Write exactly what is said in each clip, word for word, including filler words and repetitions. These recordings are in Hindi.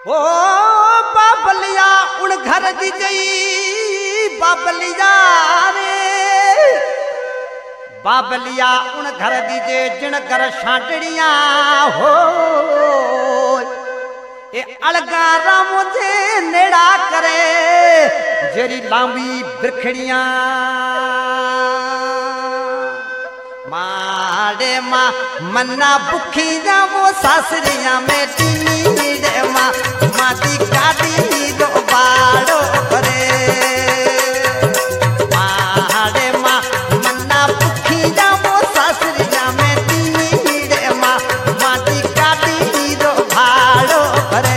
ओ बाबलिया उन घर दी गई बाबलिया रे बाबलिया उन घर दी जे जिन घर छाटड़िया हो ए अलगारा मुझे नेड़ा करे जेरी लांबी बिरखड़िया मारे माँ मन्ना बुखी जावो सासरिया में टीनी रे माँ माती काटी दो बाड़ो करे मारे माँ मन्ना बुखी जावो सासरिया में टीनी रे माँ माती काटी दो बाड़ो करे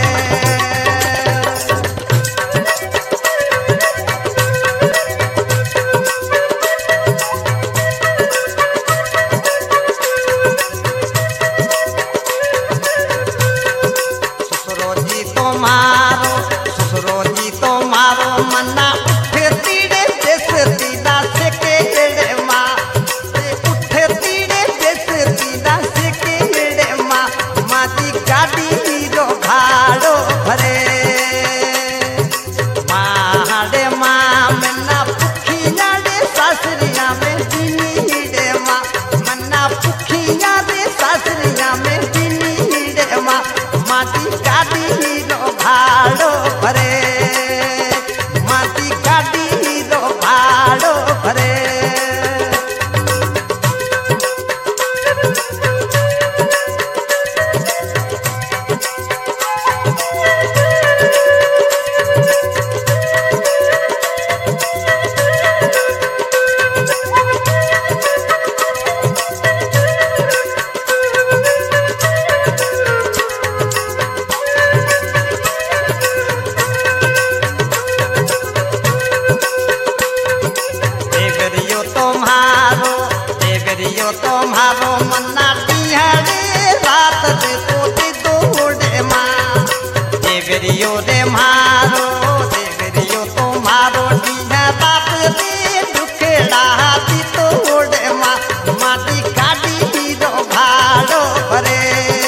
तुम्हारो मन्ना टिहरे रात दे तोते दौड़े माँ देवरियो रे मारो देवरियो तुम्हारो टिह रात दे दुखेड़ा हाथी तोड़े माँ माटी काटी दो भाड़ो भरे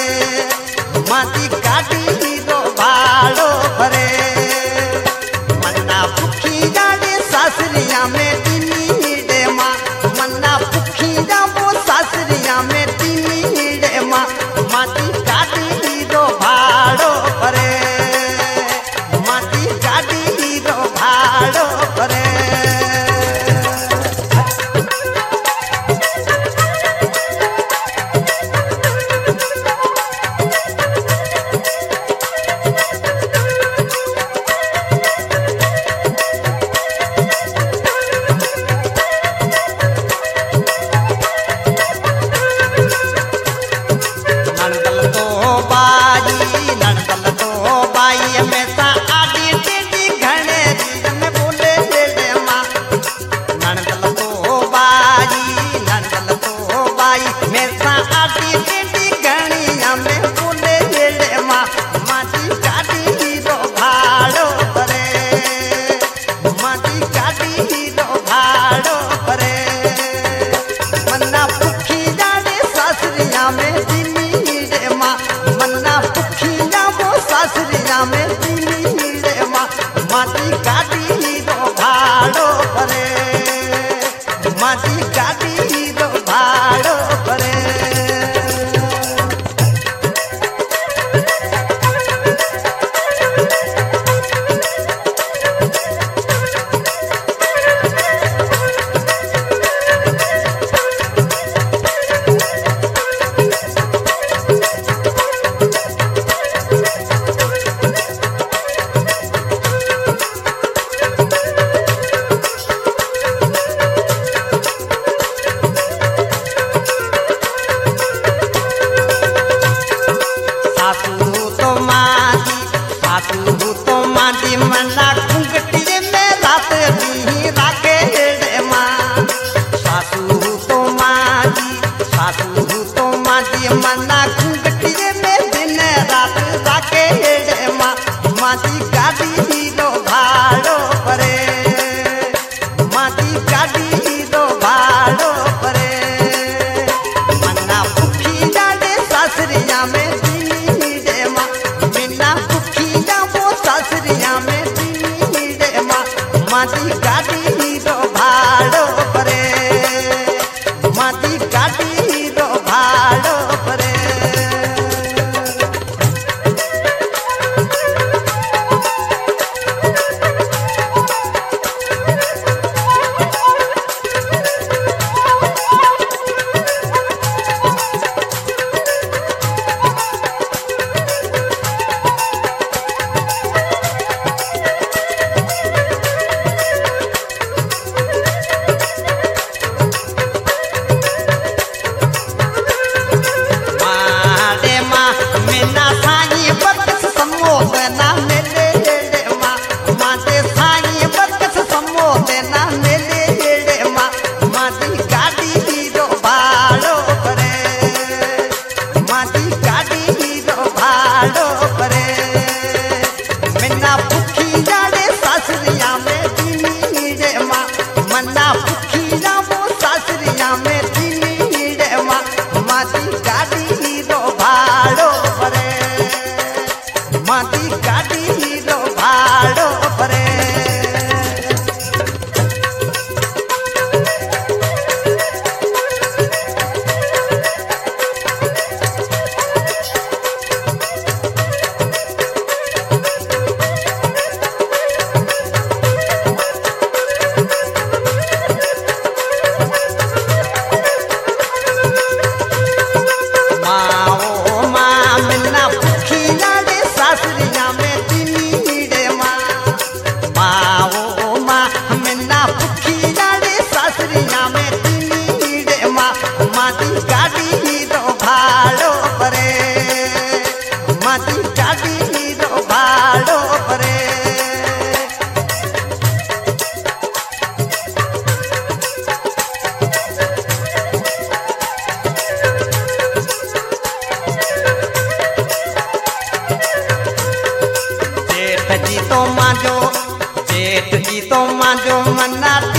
माटी काटी दो भाड़ो भरे मन्ना भूखी जाने सासरिया में टिनी रे माँ मन्ना भूखी जाबो सासरिया में टिनी रे माँ माटी काटी दो भाड़ो भरे माटी काटी दो भाड़ो भरे माटी काटी दो भाड़ो भरे माटी काटी दो भाड़ो भरे माटी गाड़ी रो भाड़ो परे माटी गाड़ी रो भाड़ो परे तो माजो जेठ जी तो माजो मन्ना